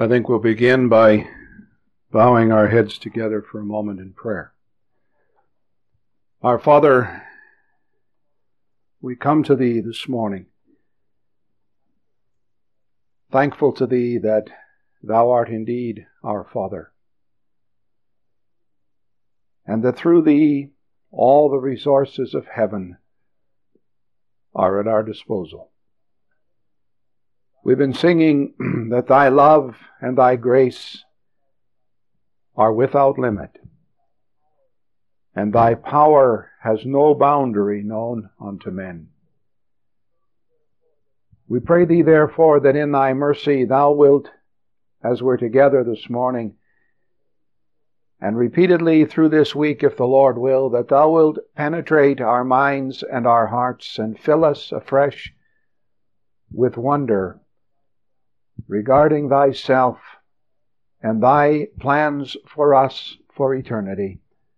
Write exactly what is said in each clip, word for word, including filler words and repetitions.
I think we'll begin by bowing our heads together for a moment in prayer. Our Father, we come to Thee this morning, thankful to Thee that Thou art indeed our Father, and that through Thee all the resources of heaven are at our disposal. We've been singing that Thy love and Thy grace are without limit, and Thy power has no boundary known unto men. We pray Thee, therefore, that in Thy mercy Thou wilt, as we're together this morning, and repeatedly through this week, if the Lord will, that Thou wilt penetrate our minds and our hearts and fill us afresh with wonder regarding Thyself and Thy plans for us for eternity.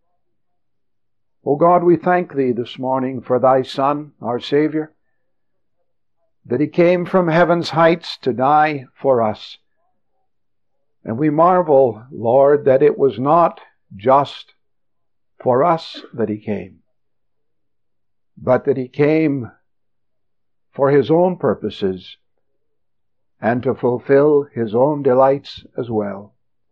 O God, we thank Thee this morning for Thy Son, our Savior, that He came from heaven's heights to die for us. And we marvel, Lord, that it was not just for us that He came, but that He came for His own purposes and to fulfill His own delights as well.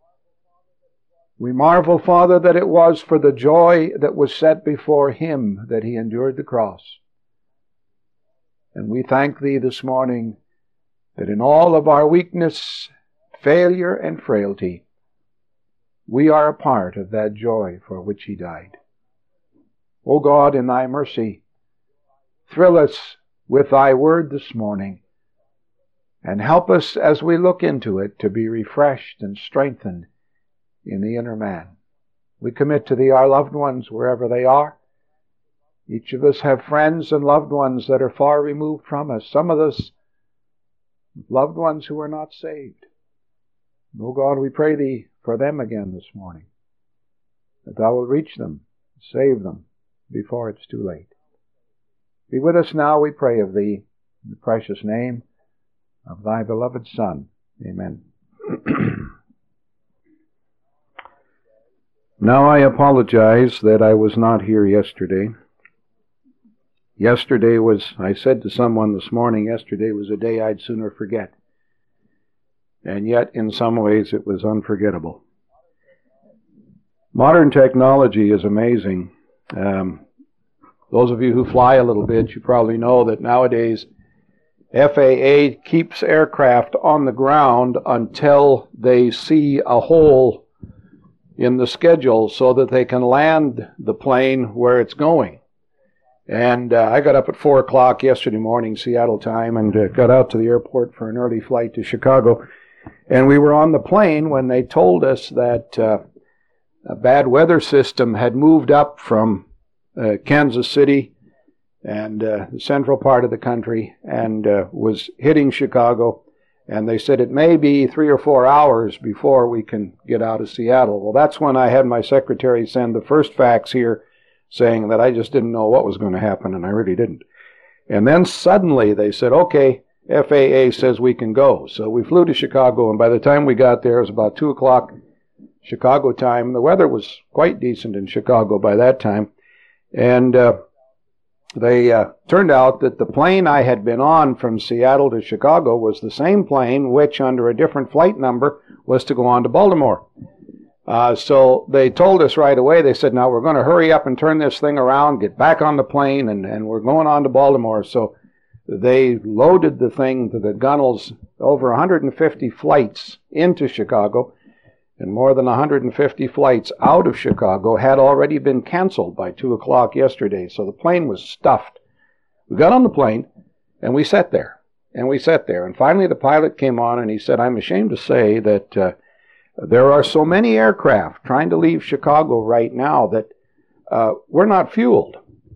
We marvel, Father, that it was for the joy that was set before Him that He endured the cross. And we thank Thee this morning that in all of our weakness, failure, and frailty, we are a part of that joy for which He died. O God, in Thy mercy, thrill us with Thy word this morning, and help us as we look into it to be refreshed and strengthened in the inner man. We commit to Thee our loved ones wherever they are. Each of us have friends and loved ones that are far removed from us. Some of us loved ones who are not saved. O God, we pray Thee for them again this morning, that Thou will reach them, save them before it's too late. Be with us now, we pray of Thee, in the precious name of Thy beloved Son. Amen. Now I apologize that I was not here yesterday. Yesterday was, I said to someone this morning, yesterday was a day I'd sooner forget. And yet, in some ways, it was unforgettable. Modern technology is amazing. Um, those of you who fly a little bit, you probably know that nowadays F A A keeps aircraft on the ground until they see a hole in the schedule so that they can land the plane where it's going. And uh, I got up at four o'clock yesterday morning, Seattle time, and uh, got out to the airport for an early flight to Chicago. And we were on the plane when they told us that uh, a bad weather system had moved up from uh, Kansas City and uh, the central part of the country and uh, was hitting Chicago. And they said it may be three or four hours before we can get out of Seattle. Well, that's when I had my secretary send the first fax here saying that I just didn't know what was going to happen, and I really didn't. And then suddenly they said, okay, F A A says we can go. So we flew to Chicago, and by the time we got there, it was about two o'clock Chicago time. The weather was quite decent in Chicago by that time. And uh, they uh, turned out that the plane I had been on from Seattle to Chicago was the same plane which, under a different flight number, was to go on to Baltimore. Uh, so they told us right away, they said, now we're going to hurry up and turn this thing around, get back on the plane, and, and we're going on to Baltimore. So they loaded the thing to the gunnels, over one hundred fifty flights into Chicago, and more than one hundred fifty flights out of Chicago had already been canceled by two o'clock yesterday. So the plane was stuffed. We got on the plane, and we sat there, and we sat there. And finally the pilot came on, and he said, I'm ashamed to say that uh, there are so many aircraft trying to leave Chicago right now that uh, we're not fueled.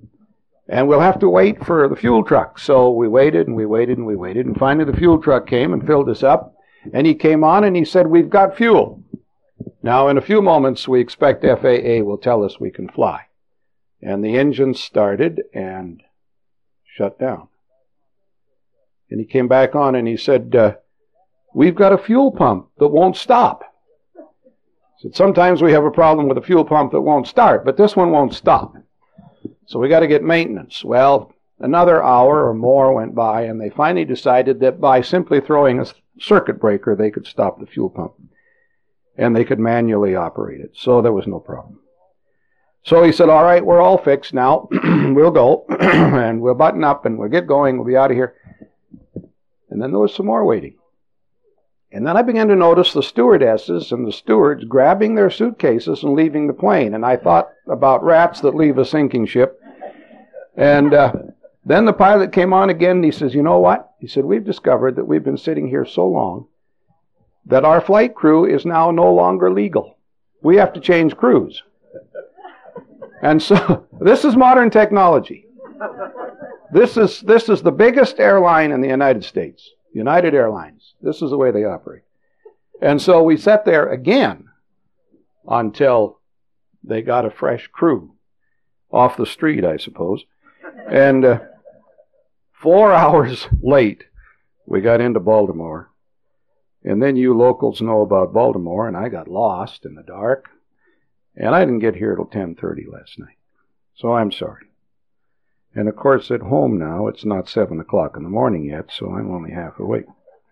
And we'll have to wait for the fuel truck. So we waited and we waited and we waited. And finally the fuel truck came and filled us up. And he came on and he said, we've got fuel. Now in a few moments we expect F A A will tell us we can fly. And the engine started and shut down. And he came back on and he said, uh, we've got a fuel pump that won't stop. I said, sometimes we have a problem with a fuel pump that won't start, but this one won't stop. So we got to get maintenance. Well, another hour or more went by, and they finally decided that by simply throwing a circuit breaker, they could stop the fuel pump. And they could manually operate it. So there was no problem. So he said, all right, we're all fixed now. We'll go, and we'll button up, and we'll get going. We'll be out of here. And then there was some more waiting. And then I began to notice the stewardesses and the stewards grabbing their suitcases and leaving the plane. And I thought about rats that leave a sinking ship. And uh, then the pilot came on again, and he says, you know what? He said, we've discovered that we've been sitting here so long that our flight crew is now no longer legal. We have to change crews. And so, this is modern technology. This is, this is the biggest airline in the United States, United Airlines. This is the way they operate. And so we sat there again until they got a fresh crew off the street, I suppose. And uh, four hours late, we got into Baltimore. And then you locals know about Baltimore, and I got lost in the dark. And I didn't get here till ten thirty last night. So I'm sorry. And of course, at home now, it's not seven o'clock in the morning yet, so I'm only half awake.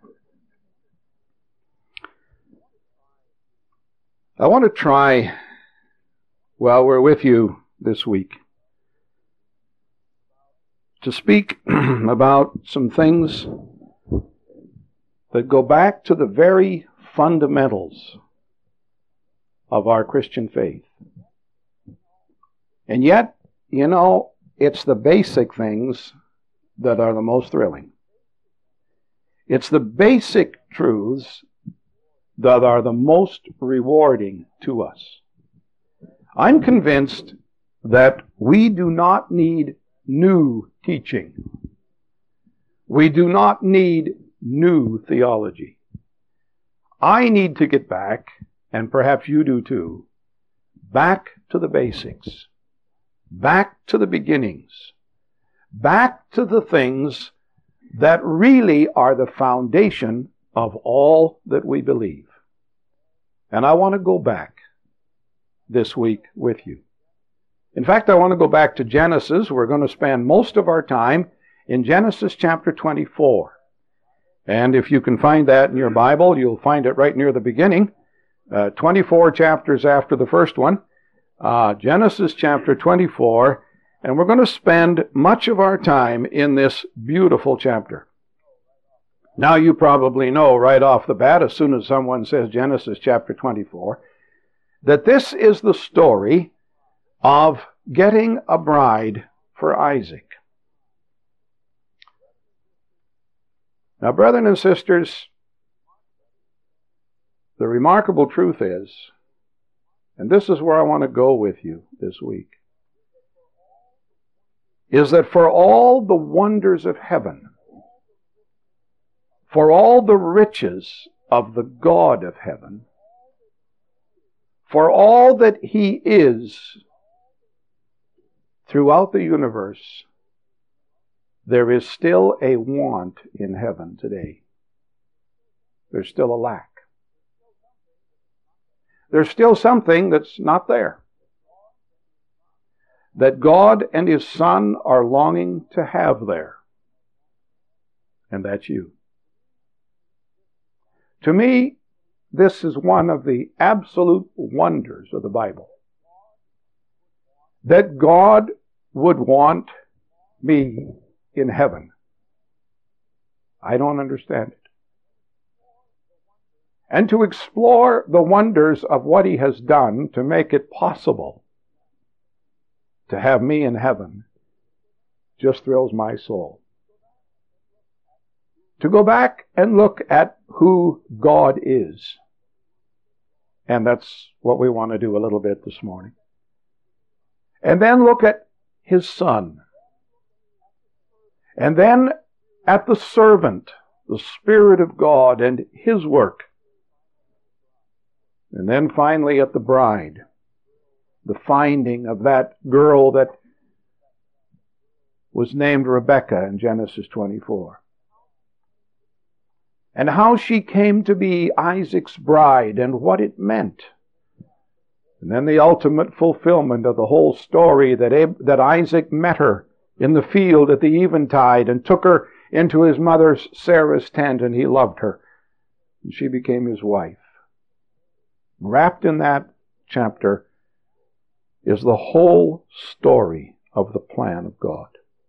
I want to try, while we're with you this week, to speak about some things that go back to the very fundamentals of our Christian faith. And yet, you know, it's the basic things that are the most thrilling. It's the basic truths that are the most rewarding to us. I'm convinced that we do not need new teaching. We do not need new theology. I need to get back, and perhaps you do too, back to the basics, back to the beginnings, back to the things that really are the foundation of all that we believe. And I want to go back this week with you. In fact, I want to go back to Genesis. We're going to spend most of our time in Genesis chapter twenty-four. And if you can find that in your Bible, you'll find it right near the beginning. Uh, twenty-four chapters after the first one. Uh, Genesis chapter twenty-four. And we're going to spend much of our time in this beautiful chapter. Now you probably know right off the bat, as soon as someone says Genesis chapter twenty-four, that this is the story of getting a bride for Isaac. Now, brethren and sisters, the remarkable truth is, and this is where I want to go with you this week, is that for all the wonders of heaven, for all the riches of the God of heaven, for all that He is throughout the universe, there is still a want in heaven today. There's still a lack. There's still something that's not there, that God and His Son are longing to have there. And that's you. To me, this is one of the absolute wonders of the Bible. That God would want me in heaven. I don't understand it. And to explore the wonders of what He has done to make it possible to have me in heaven just thrills my soul. To go back and look at who God is. And that's what we want to do a little bit this morning. And then look at His Son. And then at the servant, the Spirit of God and His work. And then finally at the bride, the finding of that girl that was named Rebekah in Genesis twenty-four. and how she came to be Isaac's bride and what it meant. And then the ultimate fulfillment of the whole story that, Ab- that Isaac met her in the field at the eventide and took her into his mother Sarah's tent, and he loved her. And she became his wife. Wrapped in that chapter is the whole story of the plan of God.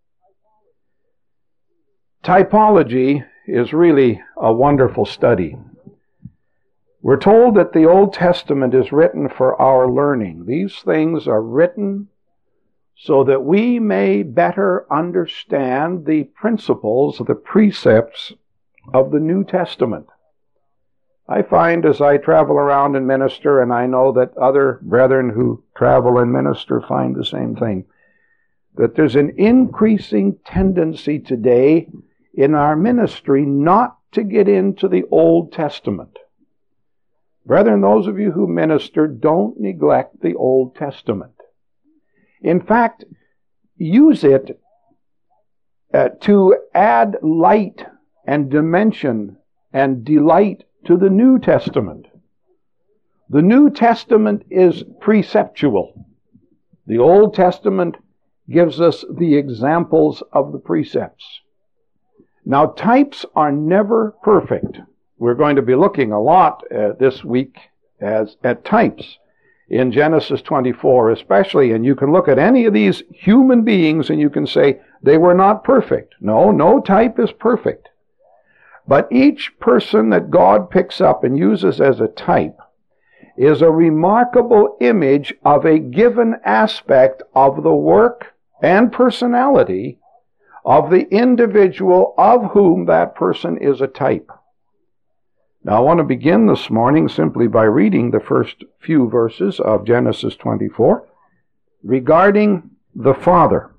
Typology is really a wonderful study. We're told that the Old Testament is written for our learning. These things are written so that we may better understand the principles, the precepts of the New Testament. I find as I travel around and minister, and I know that other brethren who travel and minister find the same thing, that there's an increasing tendency today in our ministry not to get into the Old Testament. Brethren, those of you who minister, don't neglect the Old Testament. In fact, use it uh, to add light and dimension and delight to the New Testament. The New Testament is preceptual. The Old Testament gives us the examples of the precepts. Now, types are never perfect. We're going to be looking a lot uh, this week as at types in Genesis twenty-four especially, and you can look at any of these human beings and you can say they were not perfect. No, no type is perfect. But each person that God picks up and uses as a type is a remarkable image of a given aspect of the work and personality of the individual of whom that person is a type. Now I want to begin this morning simply by reading the first few verses of Genesis twenty-four regarding the father.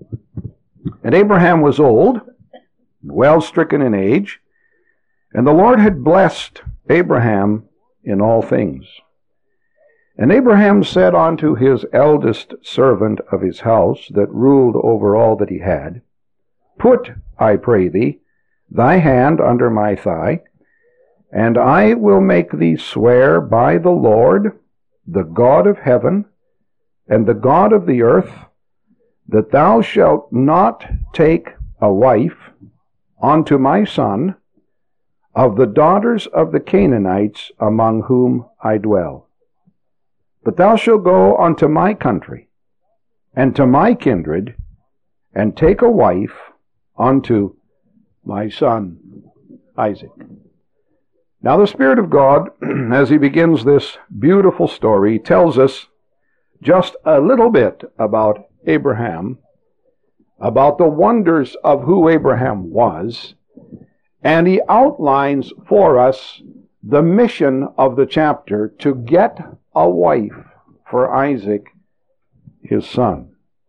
And Abraham was old, well stricken in age, and the Lord had blessed Abraham in all things. And Abraham said unto his eldest servant of his house that ruled over all that he had, Put, I pray thee, thy hand under my thigh, and I will make thee swear by the Lord, the God of heaven, and the God of the earth, that thou shalt not take a wife unto my son of the daughters of the Canaanites among whom I dwell. But thou shalt go unto my country, and to my kindred, and take a wife unto my son Isaac. Now the Spirit of God, as he begins this beautiful story, tells us just a little bit about Abraham, about the wonders of who Abraham was, and he outlines for us the mission of the chapter to get a wife for Isaac, his son.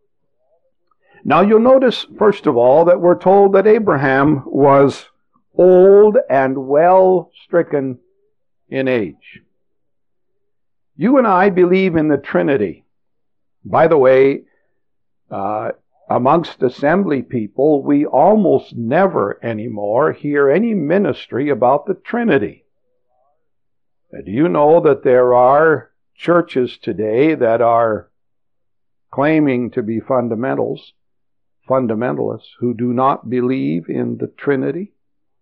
Now you'll notice, first of all, that we're told that Abraham was old and well stricken in age. You and I believe in the Trinity. By the way, uh, amongst assembly people, we almost never anymore hear any ministry about the Trinity. Uh, do you know that there are churches today that are claiming to be fundamentals, fundamentalists, who do not believe in the Trinity,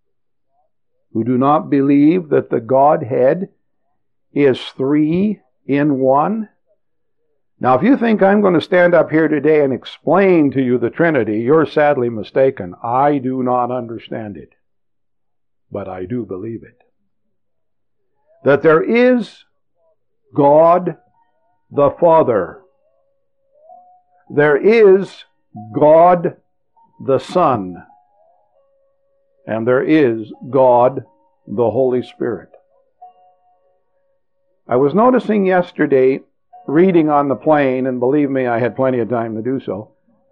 who do not believe that the Godhead is three in one? Now, if you think I'm going to stand up here today and explain to you the Trinity, you're sadly mistaken. I do not understand it, but I do believe it. That there is God the Father. There is God the Son. And there is God the Holy Spirit. I was noticing yesterday, reading on the plane, and believe me, I had plenty of time to do so.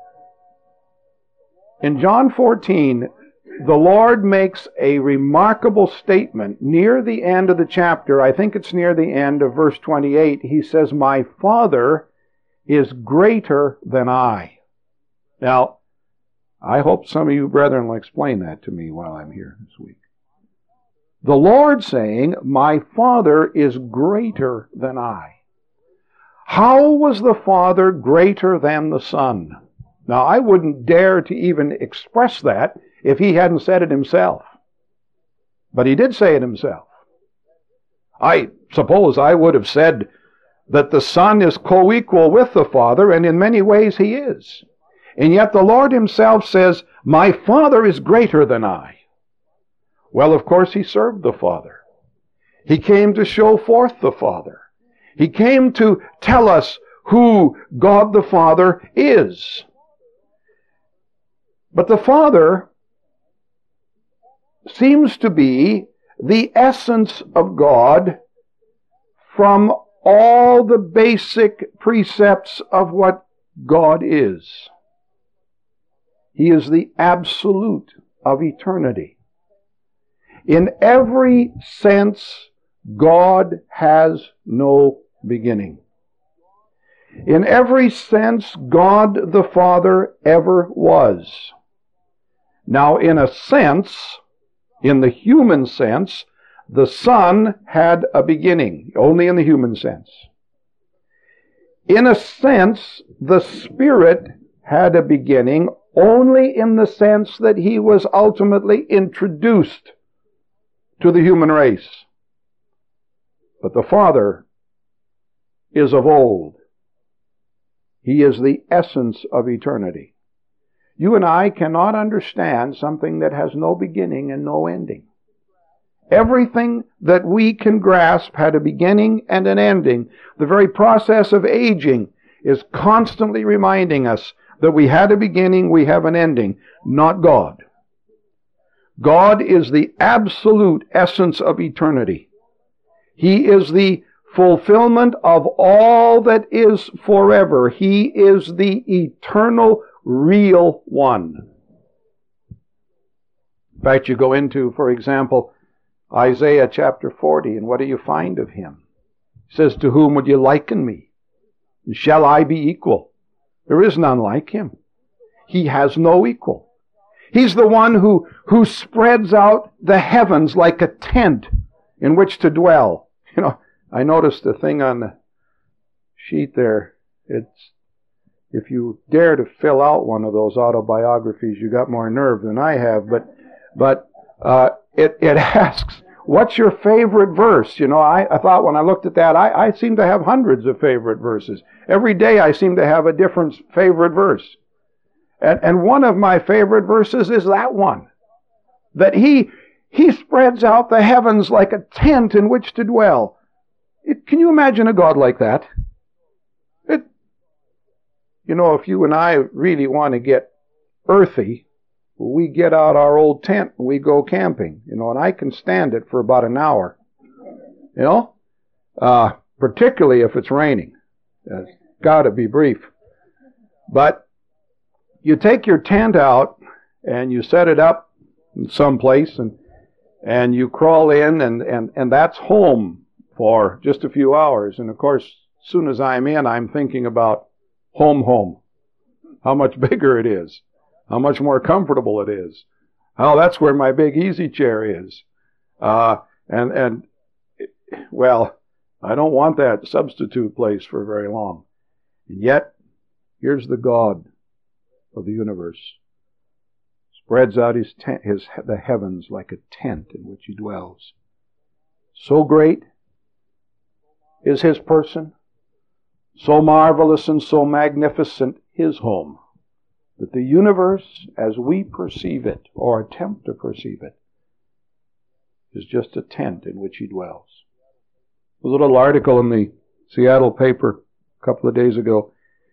In John fourteen, the Lord makes a remarkable statement near the end of the chapter. I think it's near the end of verse twenty-eight. He says, My Father is greater than I. Now, I hope some of you brethren will explain that to me while I'm here this week. The Lord saying, my Father is greater than I. How was the Father greater than the Son? Now, I wouldn't dare to even express that if he hadn't said it himself. But he did say it himself. I suppose I would have said that the Son is co-equal with the Father, and in many ways he is. And yet the Lord himself says, my Father is greater than I. Well, of course, he served the Father. He came to show forth the Father. He came to tell us who God the Father is. But the Father seems to be the essence of God from all the basic precepts of what God is. He is the absolute of eternity. In every sense, God has no beginning. In every sense, God the Father ever was. Now, in a sense, in the human sense, the Son had a beginning, only in the human sense. In a sense, the Spirit had a beginning, only in the sense that he was ultimately introduced to the human race. But the Father is of old. He is the essence of eternity. You and I cannot understand something that has no beginning and no ending. Everything that we can grasp had a beginning and an ending. The very process of aging is constantly reminding us that we had a beginning, we have an ending, not God. God is the absolute essence of eternity. He is the fulfillment of all that is forever. He is the eternal, real one. In fact, you go into, for example, Isaiah chapter forty, and what do you find of him? He says, to whom would you liken me? Shall I be equal? There is none like him. He has no equal. He's the one who, who spreads out the heavens like a tent in which to dwell. You know, I noticed a thing on the sheet there. It's, if you dare to fill out one of those autobiographies, you got more nerve than I have, but, but, uh, it, it asks, what's your favorite verse? You know, I, I thought when I looked at that, I, I seem to have hundreds of favorite verses. Every day I seem to have a different favorite verse. And, and one of my favorite verses is that one. That he, he spreads out the heavens like a tent in which to dwell. It, can you imagine a God like that? It, you know, if you and I really want to get earthy, we get out our old tent and we go camping. You know, and I can stand it for about an hour. You know? Uh, particularly if it's raining. It's got to be brief. But you take your tent out and you set it up in some place and and you crawl in and, and, and that's home for just a few hours. And of course, as soon as I'm in, I'm thinking about home home. How much bigger it is. How much more comfortable it is. Oh, that's where my big easy chair is. Uh, and, and, well, I don't want that substitute place for very long. And yet, here's the God of the universe. Spreads out his tent, his, the heavens like a tent in which he dwells. So great is his person, so marvelous and so magnificent his home, that the universe, as we perceive it, or attempt to perceive it, is just a tent in which he dwells. There was a little article in the Seattle paper a couple of days ago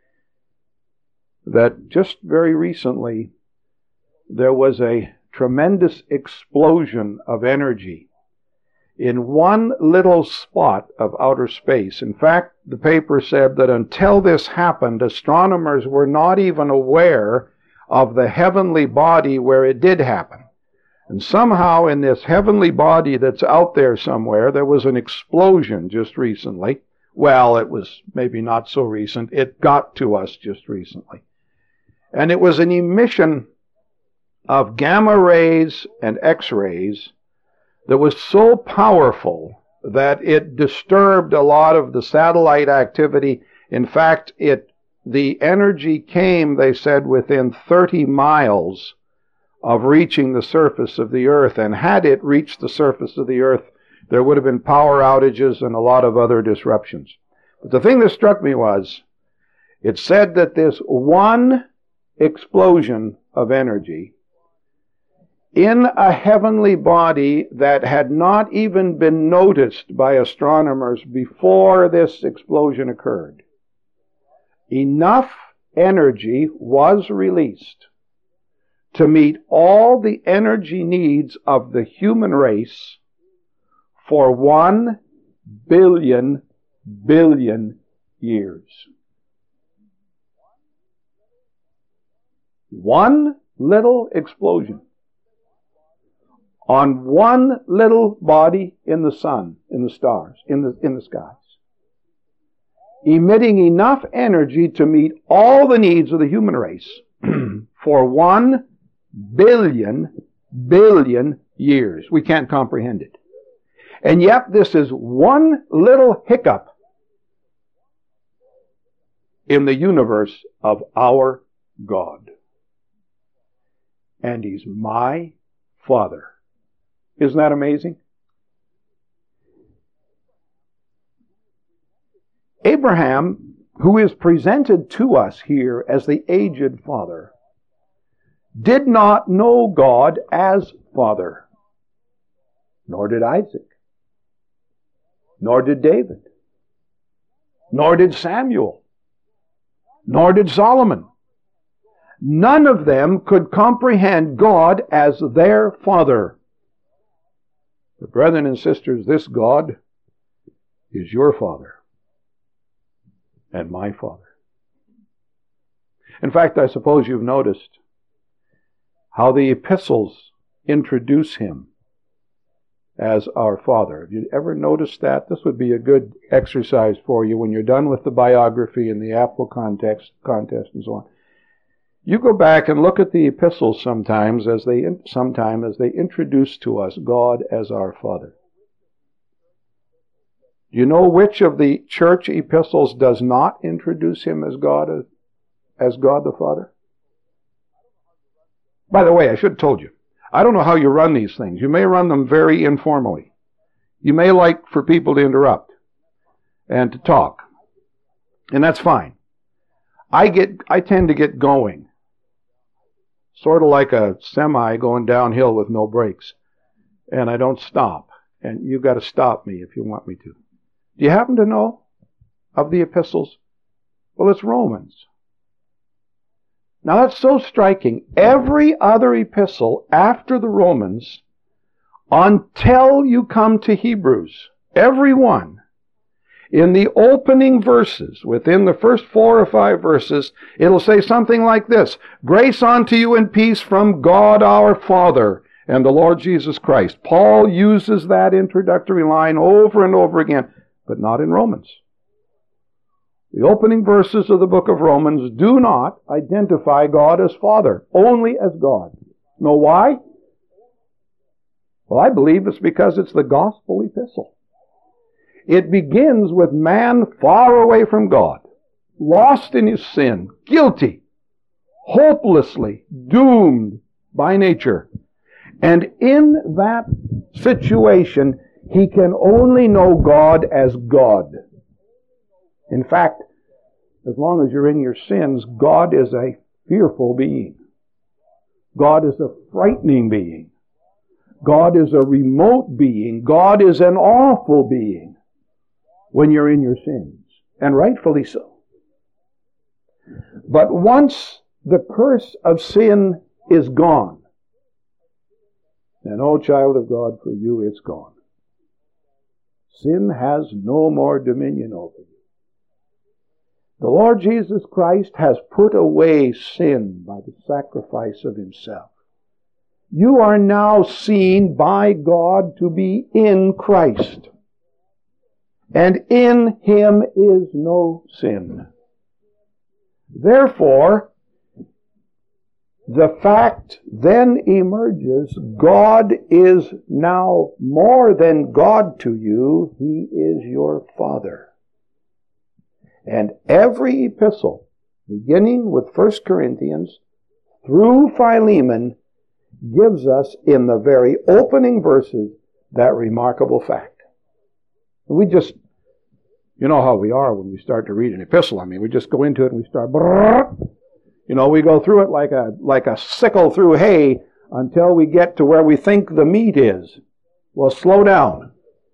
that just very recently there was a tremendous explosion of energy in one little spot of outer space. In fact, the paper said that until this happened, astronomers were not even aware of the heavenly body where it did happen. And somehow in this heavenly body that's out there somewhere, there was an explosion just recently. Well, it was maybe not so recent. It got to us just recently. And it was an emission of gamma rays and X-rays that was so powerful that it disturbed a lot of the satellite activity. In fact, it the energy came, they said, within thirty miles of reaching the surface of the earth. And had it reached the surface of the earth, there would have been power outages and a lot of other disruptions. But the thing that struck me was, it said that this one explosion of energy in a heavenly body that had not even been noticed by astronomers before this explosion occurred, enough energy was released to meet all the energy needs of the human race for one billion billion years. One little explosion on one little body in the sun, in the stars, in the, in the skies, emitting enough energy to meet all the needs of the human race for one billion billion years. We can't comprehend it. And yet this is one little hiccup in the universe of our God. And He's my Father. Isn't that amazing? Abraham, who is presented to us here as the aged father, did not know God as Father. Nor did Isaac. Nor did David. Nor did Samuel. Nor did Solomon. None of them could comprehend God as their Father. But brethren and sisters, this God is your Father and my Father. In fact, I suppose you've noticed how the epistles introduce Him as our Father. Have you ever noticed that? This would be a good exercise for you when you're done with the biography and the apple context, contest and so on. You go back and look at the epistles sometimes as they sometime as they introduce to us God as our Father. Do you know which of the church epistles does not introduce Him as God as, as God the Father? By the way, I should have told you. I don't know how you run these things. You may run them very informally. You may like for people to interrupt and to talk. And that's fine. I get I tend to get going. Sort of like a semi going downhill with no brakes. And I don't stop. And you've got to stop me if you want me to. Do you happen to know of the epistles? Well, it's Romans. Now that's so striking. Every other epistle after the Romans, until you come to Hebrews, every one, in the opening verses, within the first four or five verses, it'll say something like this: Grace unto you and peace from God our Father and the Lord Jesus Christ. Paul uses that introductory line over and over again, but not in Romans. The opening verses of the book of Romans do not identify God as Father, only as God. Know why? Well, I believe it's because it's the gospel epistle. It begins with man far away from God, lost in his sin, guilty, hopelessly doomed by nature. And in that situation, he can only know God as God. In fact, as long as you're in your sins, God is a fearful being. God is a frightening being. God is a remote being. God is an awful being when you're in your sins, and rightfully so. But once the curse of sin is gone, then, oh child of God, for you it's gone. Sin has no more dominion over you. The Lord Jesus Christ has put away sin by the sacrifice of Himself. You are now seen by God to be in Christ. And in Him is no sin. Therefore, the fact then emerges, God is now more than God to you. He is your Father. And every epistle, beginning with First Corinthians through Philemon, gives us in the very opening verses that remarkable fact. We just, you know how we are when we start to read an epistle. I mean, we just go into it and we start, you know, we go through it like a like a sickle through hay until we get to where we think the meat is. Well, slow down.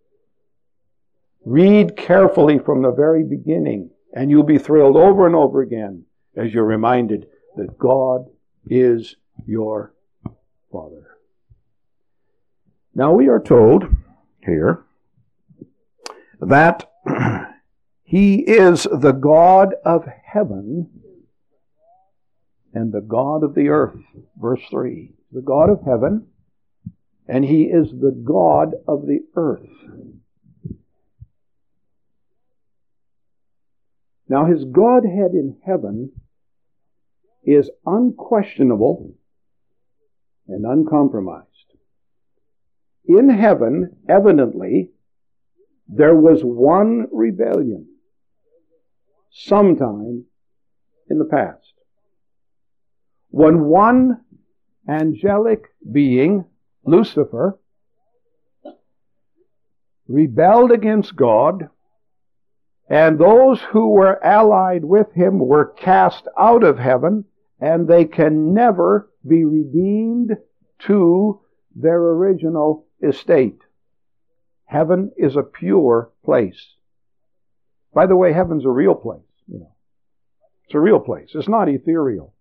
Read carefully from the very beginning, and you'll be thrilled over and over again as you're reminded that God is your Father. Now we are told here that He is the God of heaven and the God of the earth. Verse three. The God of heaven, and He is the God of the earth. Now His Godhead in heaven is unquestionable and uncompromised. In heaven, evidently, there was one rebellion sometime in the past, when one angelic being, Lucifer, rebelled against God, and those who were allied with him were cast out of heaven, and they can never be redeemed to their original estate. Heaven is a pure place. By the way, heaven's a real place, you know. It's a real place. It's not ethereal.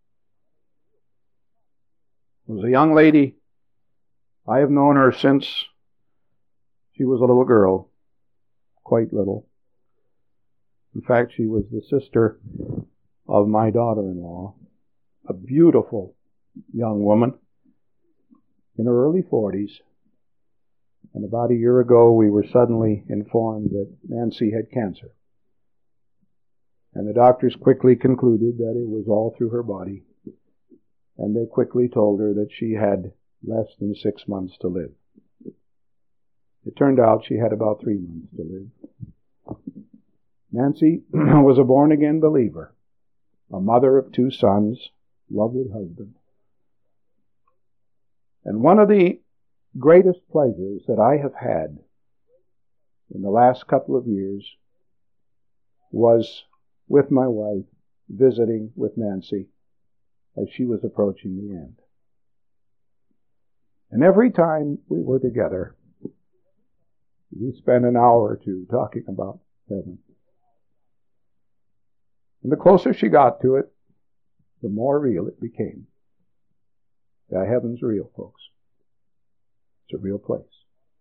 There was a young lady. I have known her since she was a little girl, quite little. In fact, she was the sister of my daughter-in-law, a beautiful young woman in her early forties. And about a year ago, we were suddenly informed that Nancy had cancer. And the doctors quickly concluded that it was all through her body. And they quickly told her that she had less than six months to live. It turned out she had about three months to live. Nancy was a born-again believer, a mother of two sons, lovely husband. And one of the greatest pleasures that I have had in the last couple of years was with my wife visiting with Nancy as she was approaching the end. And every time we were together, we spent an hour or two talking about heaven. And the closer she got to it, the more real it became. Yeah, heaven's real, folks. It's a real place.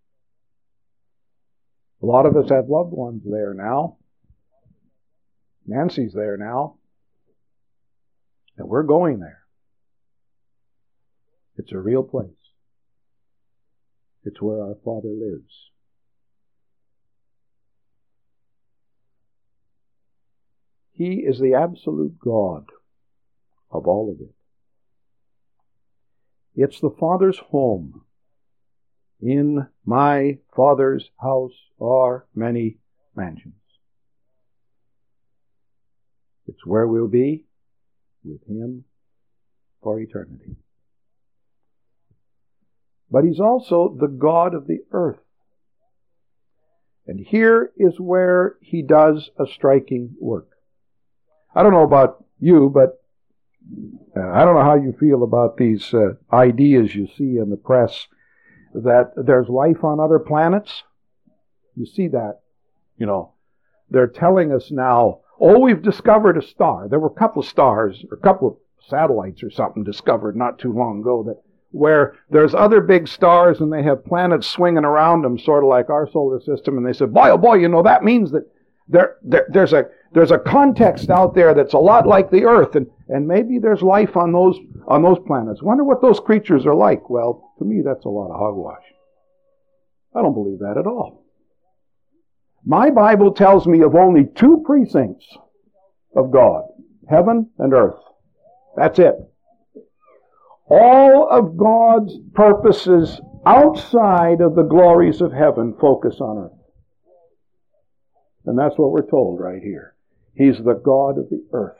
A lot of us have loved ones there now. Nancy's there now. And we're going there. It's a real place. It's where our Father lives. He is the absolute God of all of it. It's the Father's home. In my Father's house are many mansions. It's where we'll be with Him for eternity. But He's also the God of the earth. And here is where He does a striking work. I don't know about you, but uh, I don't know how you feel about these uh, ideas you see in the press that there's life on other planets. You see that, you know, they're telling us now, oh, we've discovered a star. There were a couple of stars, or a couple of satellites or something discovered not too long ago that where there's other big stars and they have planets swinging around them, sort of like our solar system. And they said, boy, oh boy, you know, that means that there, there there's a there's a context out there that's a lot like the Earth, and, and maybe there's life on those on those planets. Wonder what those creatures are like. Well, to me, that's a lot of hogwash. I don't believe that at all. My Bible tells me of only two precincts of God, heaven and earth. That's it. All of God's purposes outside of the glories of heaven focus on earth. And that's what we're told right here. He's the God of the earth.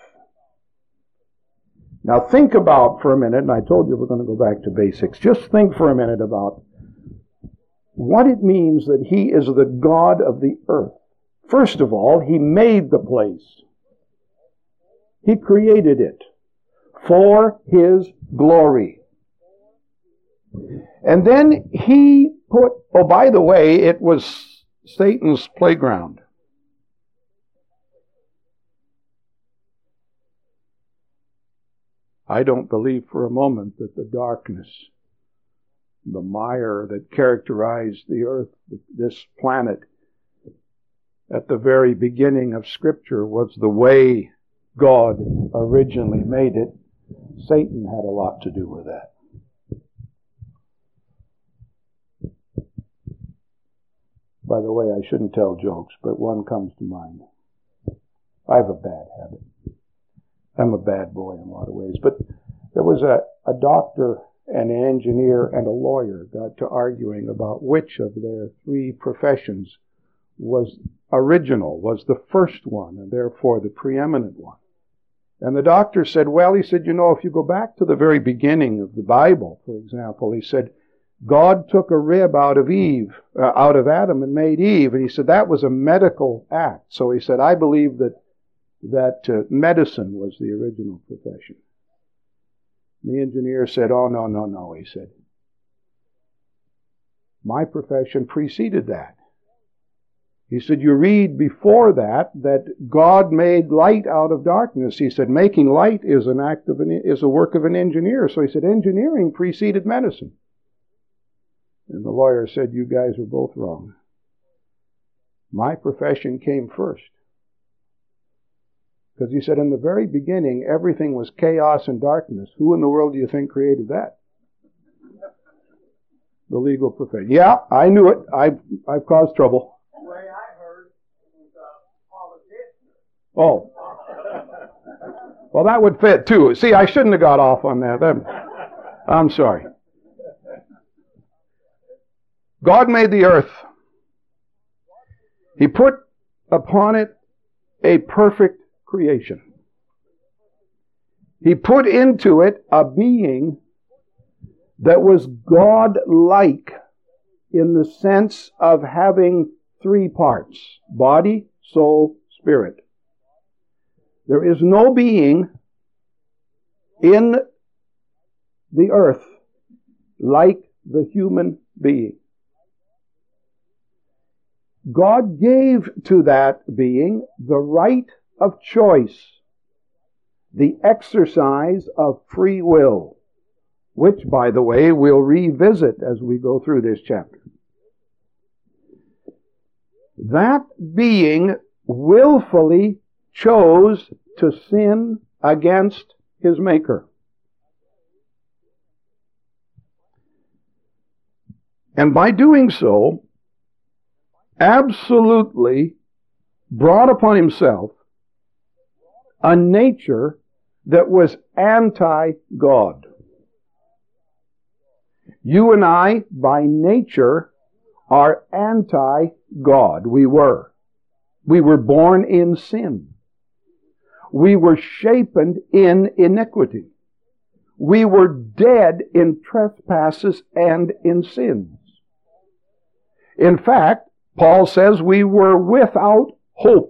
Now think about for a minute, and I told you we're going to go back to basics. Just think for a minute about what it means that He is the God of the earth. First of all, He made the place. He created it for His glory. And then He put, oh, by the way, it was Satan's playground. I don't believe for a moment that the darkness, the mire that characterized the earth, this planet, at the very beginning of Scripture was the way God originally made it. Satan had a lot to do with that. By the way, I shouldn't tell jokes, but one comes to mind. I have a bad habit. I'm a bad boy in a lot of ways. But there was a, a doctor and an engineer and a lawyer got to arguing about which of their three professions was original, was the first one, and therefore the preeminent one. And the doctor said, well, he said, you know, if you go back to the very beginning of the Bible, for example, he said, God took a rib out of Eve, uh, out of Adam and made Eve. And he said that was a medical act. So he said, I believe that that uh, medicine was the original profession. The engineer said, oh, no, no, no, he said. My profession preceded that. He said, you read before that, that God made light out of darkness. He said, making light is an act of an, is a work of an engineer. So he said, engineering preceded medicine. And the lawyer said, you guys are both wrong. My profession came first. Because he said, in the very beginning, everything was chaos and darkness. Who in the world do you think created that? The legal profession. Yeah, I knew it. I've, I've caused trouble. The way I heard was a politician. Oh. Well, that would fit too. See, I shouldn't have got off on that. I'm sorry. God made the earth. He put upon it a perfect creation. He put into it a being that was God-like in the sense of having three parts: body, soul, spirit. There is no being in the earth like the human being. God gave to that being the right of choice, the exercise of free will, which, by the way, we'll revisit as we go through this chapter. That being willfully chose to sin against his Maker. And by doing so, absolutely brought upon himself a nature that was anti-God. You and I, by nature, are anti-God. We were. We were born in sin. We were shapen in iniquity. We were dead in trespasses and in sins. In fact, Paul says we were without hope.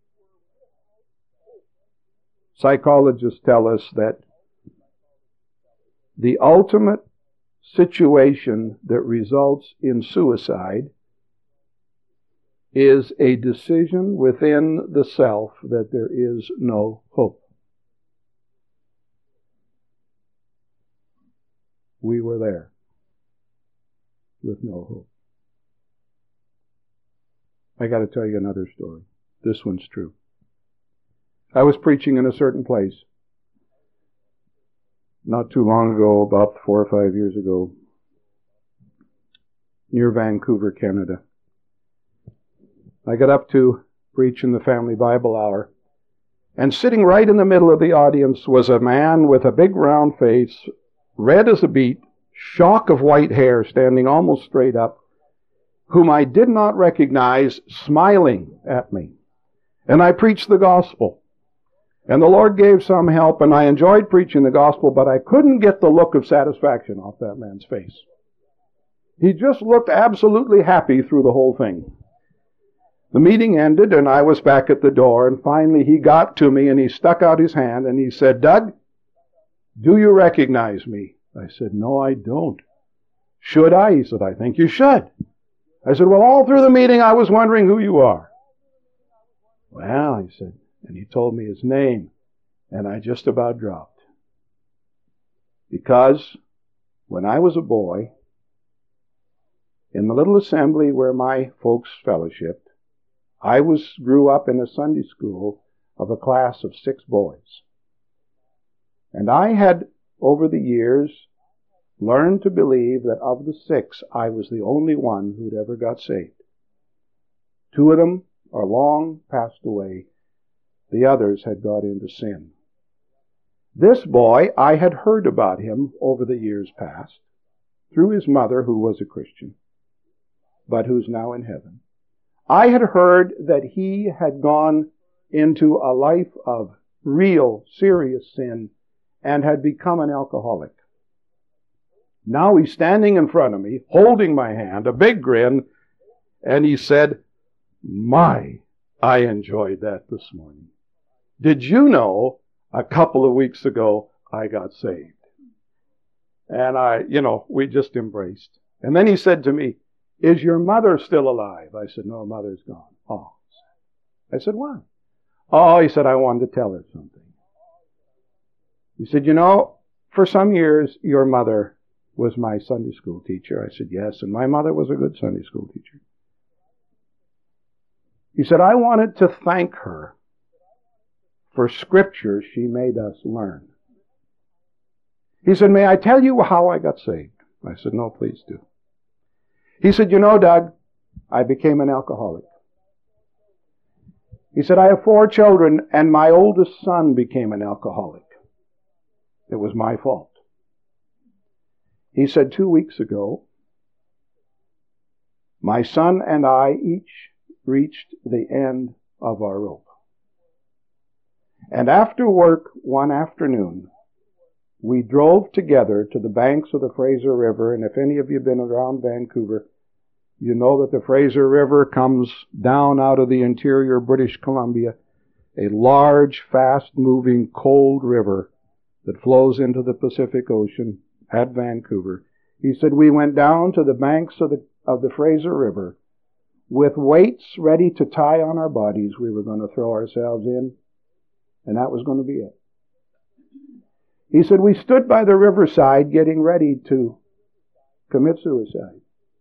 Psychologists tell us that the ultimate situation that results in suicide is a decision within the self that there is no hope. We were there with no hope. I got to tell you another story. This one's true. I was preaching in a certain place not too long ago, about four or five years ago, near Vancouver, Canada. I got up to preach in the Family Bible Hour, and sitting right in the middle of the audience was a man with a big round face, red as a beet, shock of white hair standing almost straight up, whom I did not recognize, smiling at me. And I preached the gospel. And the Lord gave some help, and I enjoyed preaching the gospel, but I couldn't get the look of satisfaction off that man's face. He just looked absolutely happy through the whole thing. The meeting ended, and I was back at the door, and finally he got to me, and he stuck out his hand, and he said, "Doug, do you recognize me?" I said, "No, I don't." "Should I?" He said, "I think you should." I said, "Well, all through the meeting I was wondering who you are." "Well," he said, and he told me his name, and I just about dropped. Because when I was a boy, in the little assembly where my folks fellowshipped, I was grew up in a Sunday school of a class of six boys. And I had, over the years, learned to believe that of the six, I was the only one who'd ever got saved. Two of them are long passed away. The others had got into sin. This boy, I had heard about him over the years past, through his mother, who was a Christian, but who's now in heaven. I had heard that he had gone into a life of real, serious sin and had become an alcoholic. Now he's standing in front of me, holding my hand, a big grin, and he said, "My, I enjoyed that this morning. Did you know a couple of weeks ago I got saved?" And I, you know, we just embraced. And then he said to me, "Is your mother still alive?" I said, "No, mother's gone." "Oh." I said, "Why?" "Oh," he said, "I wanted to tell her something." He said, "You know, for some years your mother was my Sunday school teacher." I said, "Yes, and my mother was a good Sunday school teacher." He said, "I wanted to thank her for scripture she made us learn." He said, "May I tell you how I got saved?" I said, "No, please do." He said, "You know, Doug, I became an alcoholic." He said, "I have four children, and my oldest son became an alcoholic. It was my fault." He said, "Two weeks ago, my son and I each reached the end of our rope. And after work one afternoon, we drove together to the banks of the Fraser River, and if any of you have been around Vancouver, you know that the Fraser River comes down out of the interior British Columbia, a large, fast-moving, cold river that flows into the Pacific Ocean at Vancouver. He said, we went down to the banks of the, of the Fraser River with weights ready to tie on our bodies. We were going to throw ourselves in, and that was going to be it. He said, we stood by the riverside getting ready to commit suicide.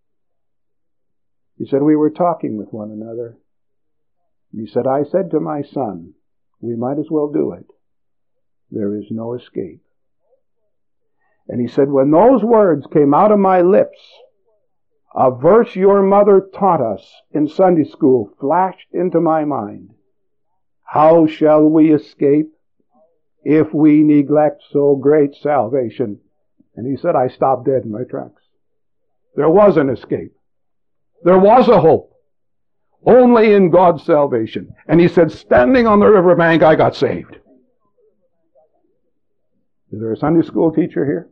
He said, we were talking with one another. He said, I said to my son, we might as well do it. There is no escape. And he said, when those words came out of my lips, a verse your mother taught us in Sunday school flashed into my mind. How shall we escape if we neglect so great salvation? And he said, I stopped dead in my tracks. There was an escape. There was a hope. Only in God's salvation. And he said, standing on the riverbank, I got saved. Is there a Sunday school teacher here?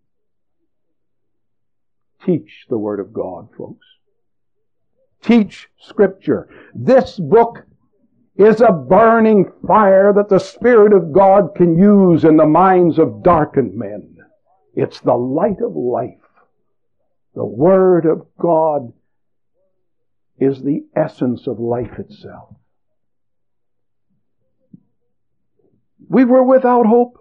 Teach the Word of God, folks. Teach Scripture. This book is a burning fire that the Spirit of God can use in the minds of darkened men. It's the light of life. The Word of God is the essence of life itself. We were without hope.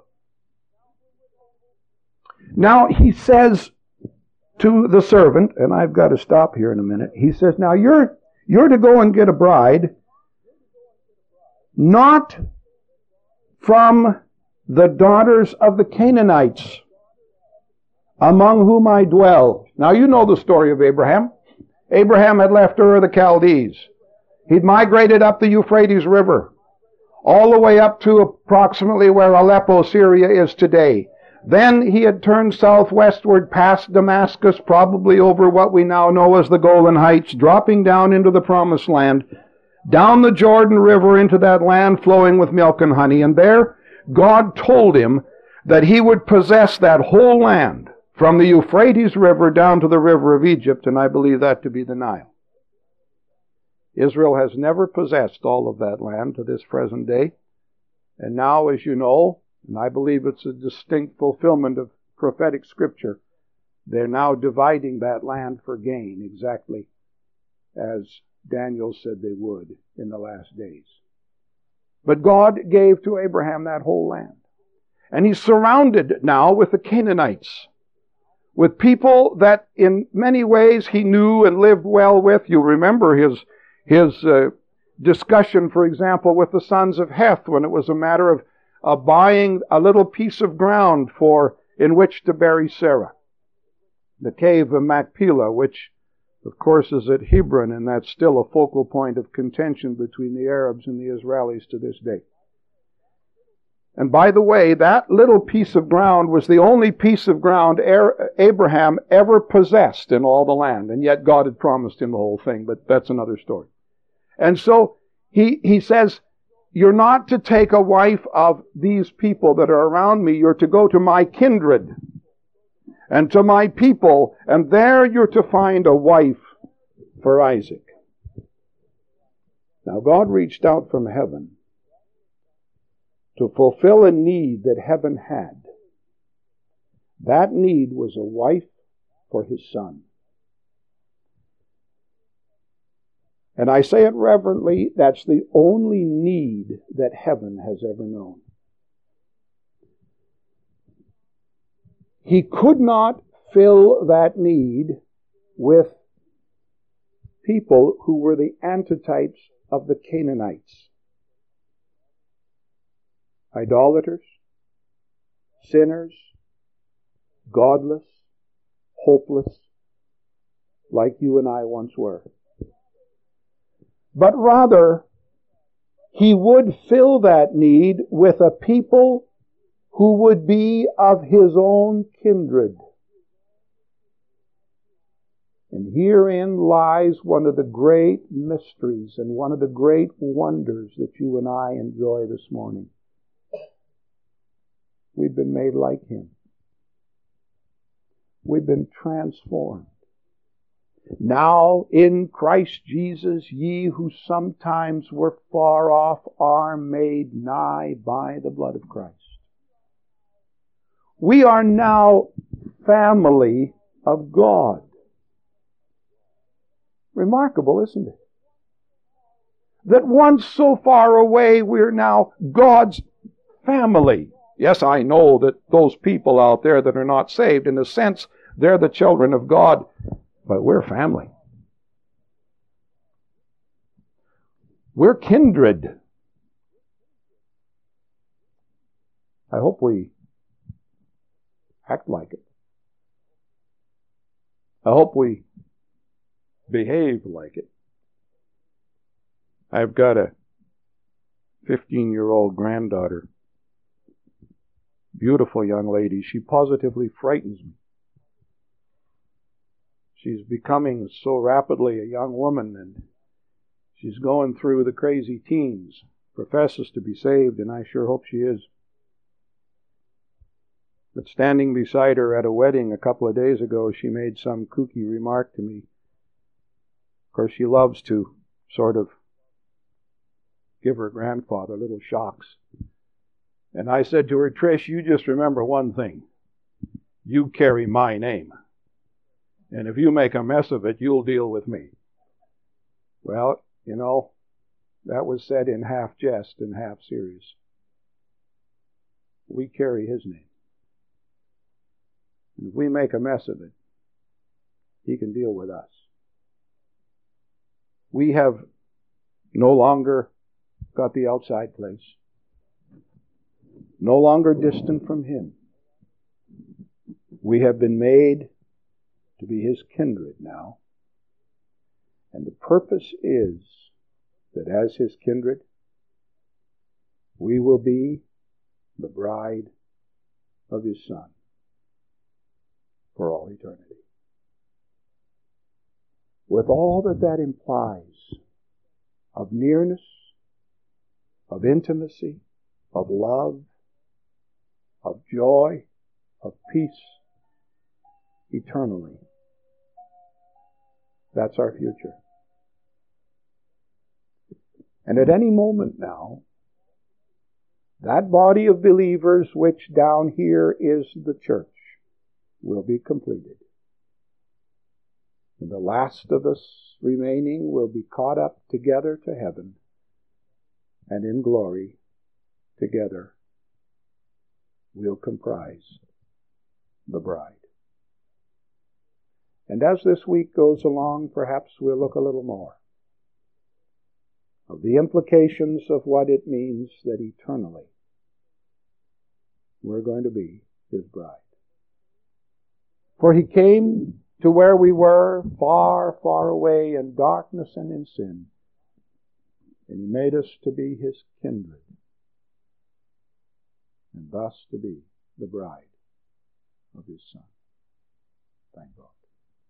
Now he says to the servant, and I've got to stop here in a minute, he says, now you're, you're to go and get a bride, not from the daughters of the Canaanites, among whom I dwell. Now you know the story of Abraham. Abraham had left Ur of the Chaldees. He'd migrated up the Euphrates River, all the way up to approximately where Aleppo, Syria is today. Then he had turned southwestward past Damascus, probably over what we now know as the Golan Heights, dropping down into the Promised Land, down the Jordan River into that land flowing with milk and honey. And there God told him that he would possess that whole land from the Euphrates River down to the river of Egypt, and I believe that to be the Nile. Israel has never possessed all of that land to this present day. And now, as you know, and I believe it's a distinct fulfillment of prophetic scripture, they're now dividing that land for gain, exactly as Daniel said they would in the last days. But God gave to Abraham that whole land. And he's surrounded now with the Canaanites, with people that in many ways he knew and lived well with. You remember his, his uh, discussion, for example, with the sons of Heth, when it was a matter of uh, buying a little piece of ground for in which to bury Sarah. The cave of Machpelah, which of course is at Hebron, and that's still a focal point of contention between the Arabs and the Israelis to this day. And by the way, that little piece of ground was the only piece of ground Abraham ever possessed in all the land, and yet God had promised him the whole thing, but that's another story. And so he, he says, you're not to take a wife of these people that are around me, you're to go to my kindred and to my people, and there you're to find a wife for Isaac. Now God reached out from heaven to fulfill a need that heaven had. That need was a wife for his son. And I say it reverently, that's the only need that heaven has ever known. He could not fill that need with people who were the antitypes of the Canaanites. Idolaters, sinners, godless, hopeless, like you and I once were. But rather, he would fill that need with a people who would be of his own kindred. And herein lies one of the great mysteries and one of the great wonders that you and I enjoy this morning. We've been made like him. We've been transformed. Now in Christ Jesus, ye who sometimes were far off are made nigh by the blood of Christ. We are now family of God. Remarkable, isn't it? That once so far away, we're now God's family. Yes, I know that those people out there that are not saved, in a sense, they're the children of God, but we're family. We're kindred. I hope we act like it. I hope we behave like it. I've got a fifteen-year-old granddaughter. Beautiful young lady. She positively frightens me. She's becoming so rapidly a young woman, and she's going through the crazy teens. Professes to be saved, and I sure hope she is. But standing beside her at a wedding a couple of days ago, she made some kooky remark to me. Of course, she loves to sort of give her grandfather little shocks. And I said to her, Trish, you just remember one thing. You carry my name. And if you make a mess of it, you'll deal with me. Well, you know, that was said in half jest and half serious. We carry his name. And if we make a mess of it, he can deal with us. We have no longer got the outside place. No longer distant from him. We have been made to be his kindred now. And the purpose is that as his kindred, we will be the bride of His Son for all eternity. With all that that implies of nearness, of intimacy, of love, of joy, of peace, eternally. That's our future. And at any moment now, that body of believers, which down here is the church, will be completed. And the last of us remaining will be caught up together to heaven, and in glory, together, will comprise the bride. And as this week goes along, perhaps we'll look a little more of the implications of what it means that eternally we're going to be His bride. For He came to where we were, far, far away in darkness and in sin, and He made us to be His kindred, and thus to be the bride of His Son. Thank God.